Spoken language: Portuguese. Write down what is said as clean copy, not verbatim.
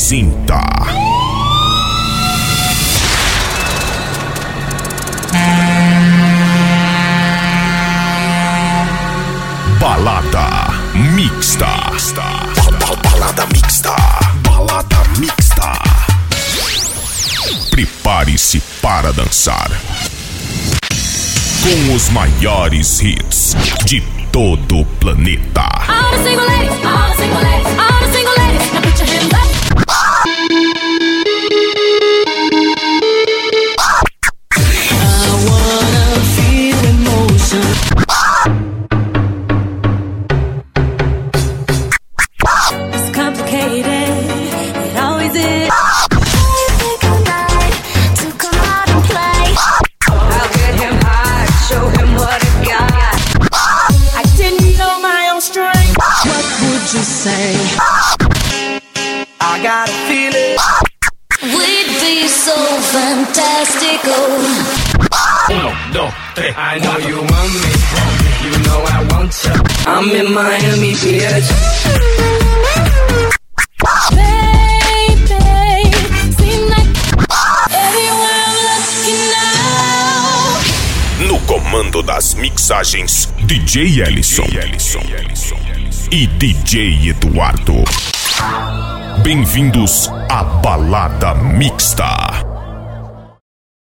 apresenta Balada Mixta. Balada Mixta. Balada Mixta. Prepare-se para dançar com os maiores hits de todo o planeta. All the single ladies, all the single ladies, all the single ladies, now put your hands up. I wanna feel emotion. It's complicated, it always is. You say I gotta feel it. We'd be so fantastical. 1, 2, 3. I know you want me. You know I want you. I'm in Miami, bitch. Baby, seem like everywhere I'm looking now. No comando das mixagens, DJ Ellison e DJ Eduardo. Bem-vindos à Balada Mixta.